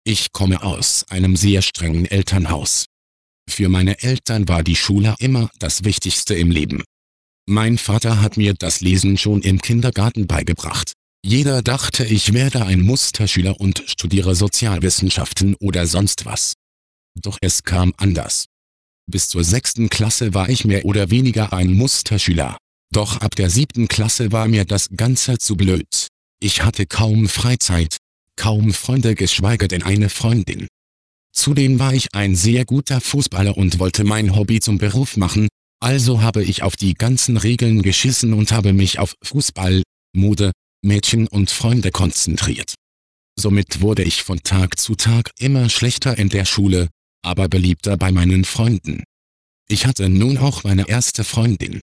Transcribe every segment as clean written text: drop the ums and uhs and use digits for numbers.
Ich komme aus einem sehr strengen Elternhaus. Für meine Eltern war die Schule immer das Wichtigste im Leben. Mein Vater hat mir das Lesen schon im Kindergarten beigebracht. Jeder dachte, ich werde ein Musterschüler und studiere Sozialwissenschaften oder sonst was. Doch es kam anders. Bis zur 6. Klasse war ich mehr oder weniger ein Musterschüler. Doch ab der 7. Klasse war mir das Ganze zu blöd. Ich hatte kaum Freizeit, kaum Freunde, geschweige denn eine Freundin. Zudem war ich ein sehr guter Fußballer und wollte mein Hobby zum Beruf machen, also habe ich auf die ganzen Regeln geschissen und habe mich auf Fußball, Mode, Mädchen und Freunde konzentriert. Somit wurde ich von Tag zu Tag immer schlechter in der Schule, aber beliebter bei meinen Freunden. Ich hatte nun auch meine erste Freundin.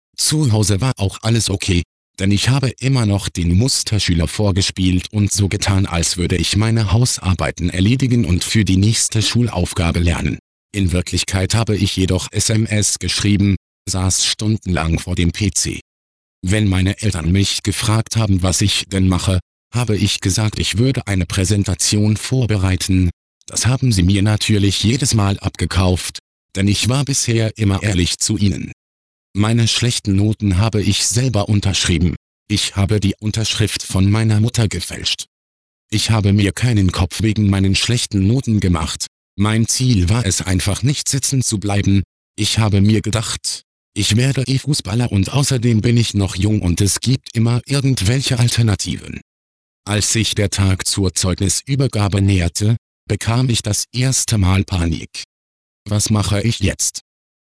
Zu Hause war auch alles okay, denn ich habe immer noch den Musterschüler vorgespielt und so getan, als würde ich meine Hausarbeiten erledigen und für die nächste Schulaufgabe lernen. In Wirklichkeit habe ich jedoch SMS geschrieben, saß stundenlang vor dem PC. Wenn meine Eltern mich gefragt haben, was ich denn mache, habe ich gesagt, ich würde eine Präsentation vorbereiten. Das haben sie mir natürlich jedes Mal abgekauft, denn ich war bisher immer ehrlich zu ihnen. Meine schlechten Noten habe ich selber unterschrieben. Ich habe die Unterschrift von meiner Mutter gefälscht. Ich habe mir keinen Kopf wegen meinen schlechten Noten gemacht. Mein Ziel war es einfach, nicht sitzen zu bleiben. Ich habe mir gedacht, ich werde Fußballer und außerdem bin ich noch jung und es gibt immer irgendwelche Alternativen. Als sich der Tag zur Zeugnisübergabe näherte, bekam ich das erste Mal Panik. Was mache ich jetzt?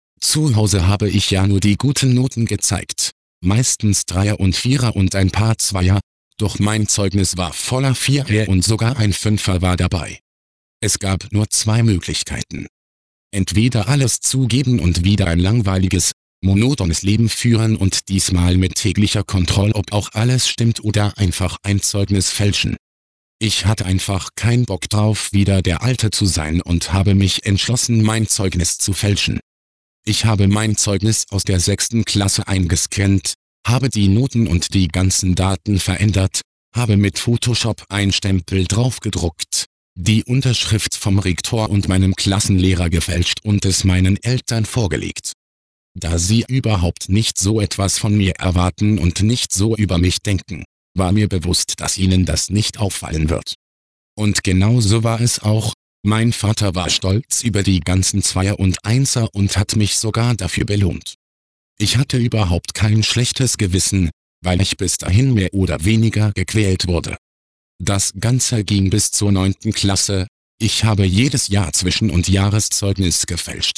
Zu Hause habe ich ja nur die guten Noten gezeigt, meistens Dreier und Vierer und ein paar Zweier, doch mein Zeugnis war voller Vierer und sogar ein Fünfer war dabei. Es gab nur zwei Möglichkeiten. Entweder alles zugeben und wieder ein langweiliges, monotones Leben führen und diesmal mit täglicher Kontrolle, ob auch alles stimmt, oder einfach ein Zeugnis fälschen. Ich hatte einfach keinen Bock drauf, wieder der Alte zu sein und habe mich entschlossen, mein Zeugnis zu fälschen. Ich habe mein Zeugnis aus der 6. Klasse eingescannt, habe die Noten und die ganzen Daten verändert, habe mit Photoshop ein Stempel draufgedruckt, die Unterschrift vom Rektor und meinem Klassenlehrer gefälscht und es meinen Eltern vorgelegt. Da sie überhaupt nicht so etwas von mir erwarten und nicht so über mich denken, war mir bewusst, dass ihnen das nicht auffallen wird. Und genau so war es auch. Mein Vater war stolz über die ganzen Zweier und Einser und hat mich sogar dafür belohnt. Ich hatte überhaupt kein schlechtes Gewissen, weil ich bis dahin mehr oder weniger gequält wurde. Das Ganze ging bis zur 9. Klasse, ich habe jedes Jahr Zwischen- und Jahreszeugnis gefälscht.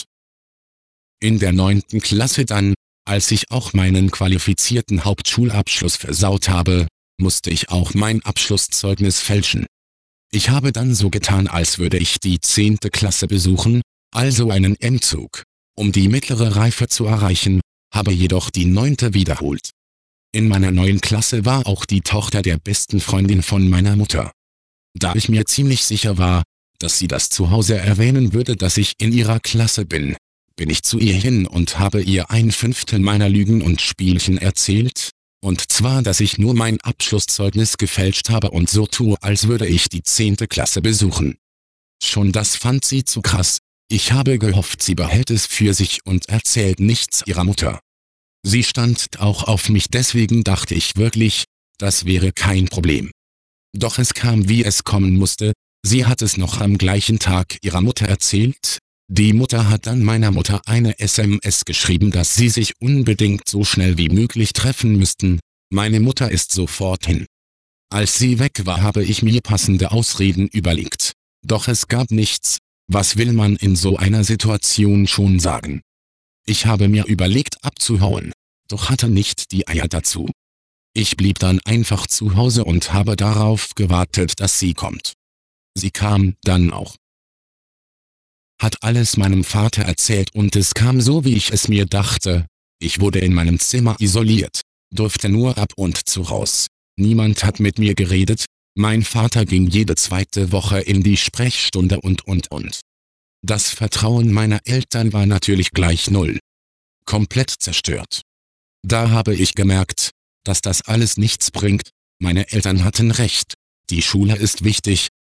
In der 9. Klasse dann, als ich auch meinen qualifizierten Hauptschulabschluss versaut habe, musste ich auch mein Abschlusszeugnis fälschen. Ich habe dann so getan, als würde ich die 10. Klasse besuchen, also einen Endzug, um die mittlere Reife zu erreichen, habe jedoch die 9. wiederholt. In meiner neuen Klasse war auch die Tochter der besten Freundin von meiner Mutter. Da ich mir ziemlich sicher war, dass sie das zu Hause erwähnen würde, dass ich in ihrer Klasse bin, bin ich zu ihr hin und habe ihr 1/5 meiner Lügen und Spielchen erzählt. Und zwar, dass ich nur mein Abschlusszeugnis gefälscht habe und so tue, als würde ich die 10. Klasse besuchen. Schon das fand sie zu krass. Ich habe gehofft, sie behält es für sich und erzählt nichts ihrer Mutter. Sie stand auch auf mich, deswegen dachte ich wirklich, das wäre kein Problem. Doch es kam, wie es kommen musste. Sie hat es noch am gleichen Tag ihrer Mutter erzählt. Die Mutter hat dann meiner Mutter eine SMS geschrieben, dass sie sich unbedingt so schnell wie möglich treffen müssten. Meine Mutter ist sofort hin. Als sie weg war, habe ich mir passende Ausreden überlegt. Doch es gab nichts. Was will man in so einer Situation schon sagen? Ich habe mir überlegt, abzuhauen, doch hatte nicht die Eier dazu. Ich blieb dann einfach zu Hause und habe darauf gewartet, dass sie kommt. Sie kam dann auch. Hat alles meinem Vater erzählt und es kam so, wie ich es mir dachte. Ich wurde in meinem Zimmer isoliert, durfte nur ab und zu raus. Niemand hat mit mir geredet. Mein Vater ging jede 2. Woche in die Sprechstunde und. Das Vertrauen meiner Eltern war natürlich gleich null. Komplett zerstört. Da habe ich gemerkt, dass das alles nichts bringt. Meine Eltern hatten recht. Die Schule ist wichtig,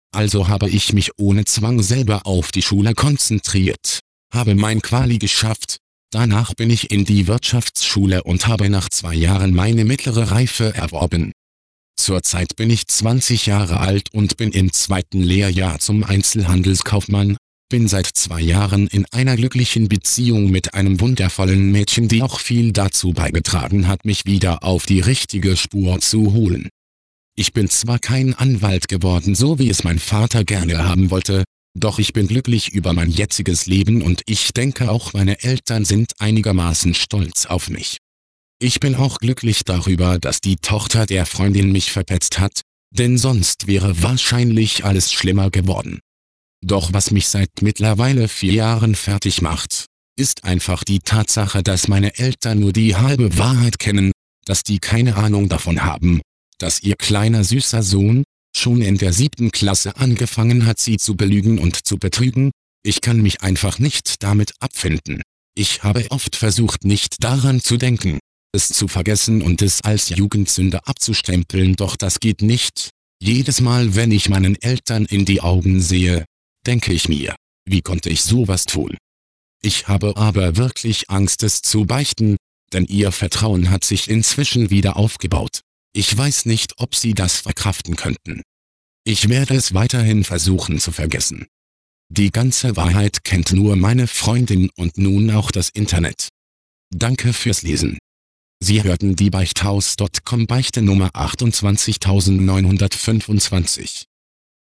Also habe ich mich ohne Zwang selber auf die Schule konzentriert, habe mein Quali geschafft. Danach bin ich in die Wirtschaftsschule und habe nach 2 Jahren meine mittlere Reife erworben. Zurzeit bin ich 20 Jahre alt und bin im 2. Lehrjahr zum Einzelhandelskaufmann, bin seit 2 Jahren in einer glücklichen Beziehung mit einem wundervollen Mädchen, die auch viel dazu beigetragen hat, mich wieder auf die richtige Spur zu holen. Ich bin zwar kein Anwalt geworden, so wie es mein Vater gerne haben wollte, doch ich bin glücklich über mein jetziges Leben und ich denke auch meine Eltern sind einigermaßen stolz auf mich. Ich bin auch glücklich darüber, dass die Tochter der Freundin mich verpetzt hat, denn sonst wäre wahrscheinlich alles schlimmer geworden. Doch was mich seit mittlerweile 4 Jahren fertig macht, ist einfach die Tatsache, dass meine Eltern nur die halbe Wahrheit kennen, dass die keine Ahnung davon haben, dass ihr kleiner süßer Sohn schon in der 7. Klasse angefangen hat, sie zu belügen und zu betrügen. Ich kann mich einfach nicht damit abfinden. Ich habe oft versucht, nicht daran zu denken, es zu vergessen und es als Jugendsünde abzustempeln, doch das geht nicht. Jedes Mal, wenn ich meinen Eltern in die Augen sehe, denke ich mir, wie konnte ich sowas tun? Ich habe aber wirklich Angst, es zu beichten, denn ihr Vertrauen hat sich inzwischen wieder aufgebaut. Ich weiß nicht, ob sie das verkraften könnten. Ich werde es weiterhin versuchen zu vergessen. Die ganze Wahrheit kennt nur meine Freundin und nun auch das Internet. Danke fürs Lesen. Sie hörten die Beichthaus.com Beichte Nummer 28925.